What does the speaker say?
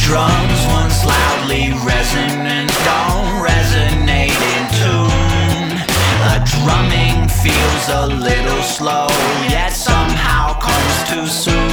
Drums once loudly resonant don't resonate in tune. The drumming feels a little slow, yet somehow comes too soon.